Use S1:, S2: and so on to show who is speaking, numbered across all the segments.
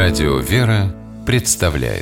S1: Радио «Вера» представляет.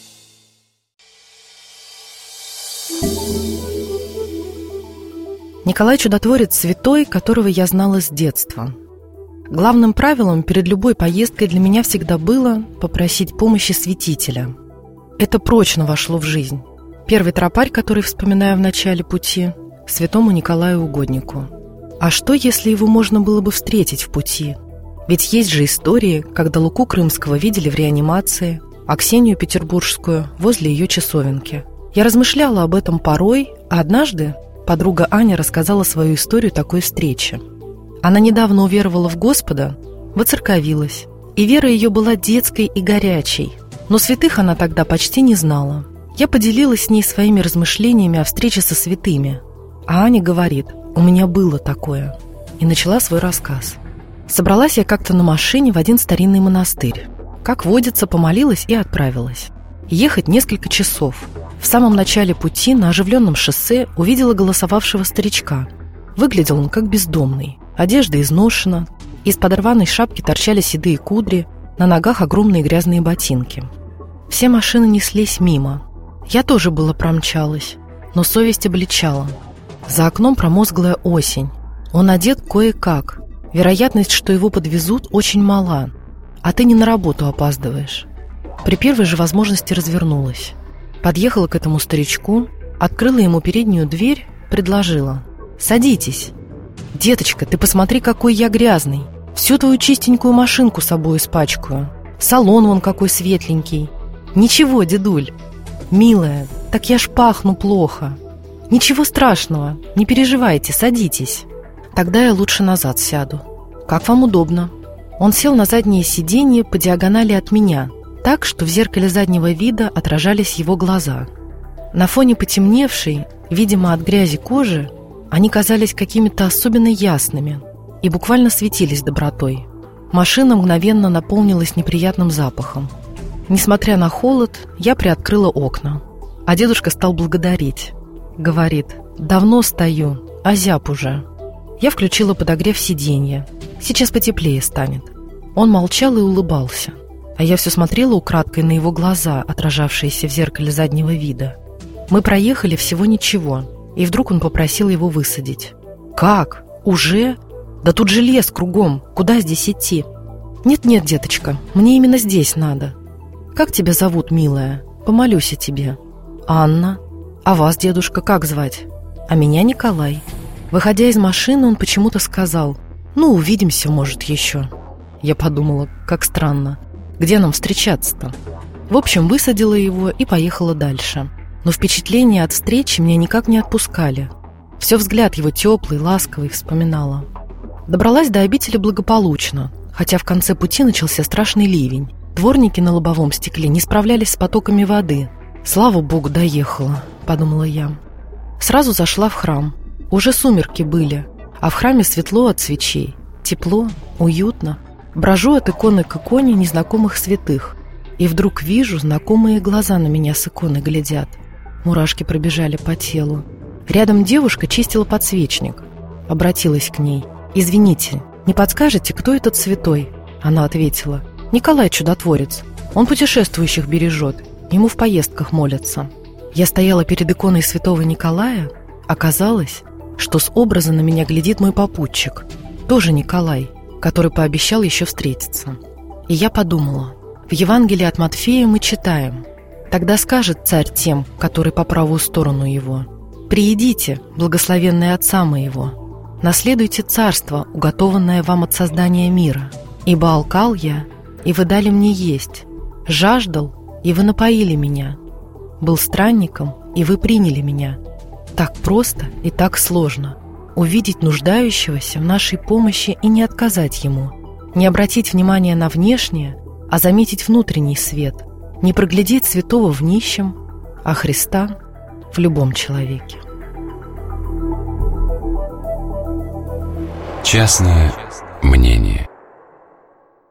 S2: Николай Чудотворец святой, которого я знала с детства. Главным правилом перед любой поездкой для меня всегда было попросить помощи святителя. Это прочно вошло в жизнь. Первый тропарь, который вспоминаю в начале пути, святому Николаю Угоднику. А что, если его можно было бы встретить в пути? Ведь есть же истории, когда Луку Крымского видели в реанимации, а Ксению Петербургскую возле ее часовенки. Я размышляла об этом порой, а однажды подруга Аня рассказала свою историю такой встречи. Она недавно уверовала в Господа, воцерковилась, и вера ее была детской и горячей, но святых она тогда почти не знала. Я поделилась с ней своими размышлениями о встрече со святыми, а Аня говорит: «У меня было такое», и начала свой рассказ. Собралась я как-то на машине в один старинный монастырь. Как водится, помолилась и отправилась. Ехать несколько часов. В самом начале пути на оживленном шоссе увидела голосовавшего старичка. Выглядел он как бездомный. Одежда изношена, из-под рваной шапки торчали седые кудри, на ногах огромные грязные ботинки. Все машины неслись мимо. Я тоже было промчалась, но совесть обличала. За окном промозглая осень. Он одет кое-как. Вероятность, что его подвезут, очень мала, а ты не на работу опаздываешь. При первой же возможности развернулась. Подъехала к этому старичку, открыла ему переднюю дверь, предложила: «Садитесь. Деточка, ты посмотри, какой я грязный. Всю твою чистенькую машинку собой испачкаю. Салон вон какой светленький. Ничего, дедуль. Милая, так я ж пахну плохо. Ничего страшного, не переживайте, садитесь. Тогда я лучше назад сяду. Как вам удобно». Он сел на заднее сиденье по диагонали от меня, так, что в зеркале заднего вида отражались его глаза. На фоне потемневшей, видимо, от грязи кожи, они казались какими-то особенно ясными и буквально светились добротой. Машина мгновенно наполнилась неприятным запахом. Несмотря на холод, я приоткрыла окна, а дедушка стал благодарить. Говорит: «Давно стою, озяб уже». Я включила подогрев сиденья. Сейчас потеплее станет. Он молчал и улыбался, а я все смотрела украдкой на его глаза, отражавшиеся в зеркале заднего вида. Мы проехали всего ничего, и вдруг он попросил его высадить. «Как? Уже? Да тут же лес кругом, куда здесь идти?» «Нет-нет, деточка, мне именно здесь надо». «Как тебя зовут, милая? Помолюсь о тебе». «Анна». «А вас, дедушка, как звать?» «А меня Николай». Выходя из машины, он почему-то сказал: «Ну, увидимся, может, еще». Я подумала, как странно. Где нам встречаться-то? В общем, высадила его и поехала дальше. Но впечатления от встречи меня никак не отпускали. Все взгляд его теплый, ласковый вспоминала. Добралась до обители благополучно, хотя в конце пути начался страшный ливень. Дворники на лобовом стекле не справлялись с потоками воды. «Слава Богу, доехала», — подумала я. Сразу зашла в храм. Уже сумерки были, а в храме светло от свечей, тепло, уютно. Брожу от иконы к иконе незнакомых святых, и вдруг вижу, знакомые глаза на меня с иконы глядят. Мурашки пробежали по телу. Рядом девушка чистила подсвечник. Обратилась к ней: «Извините, не подскажете, кто этот святой?» Она ответила: «Николай Чудотворец. Он путешествующих бережет, ему в поездках молятся». Я стояла перед иконой святого Николая. Оказалось, что с образа на меня глядит мой попутчик, тоже Николай, который пообещал еще встретиться. И я подумала: в Евангелии от Матфея мы читаем: «Тогда скажет царь тем, которые по правую сторону его: приидите, благословенные отца моего, наследуйте царство, уготованное вам от создания мира. Ибо алкал я, и вы дали мне есть, жаждал, и вы напоили меня, был странником, и вы приняли меня». Так просто и так сложно увидеть нуждающегося в нашей помощи и не отказать ему, не обратить внимание на внешнее, а заметить внутренний свет, не проглядеть святого в нищем, а Христа в любом человеке.
S1: Частное мнение.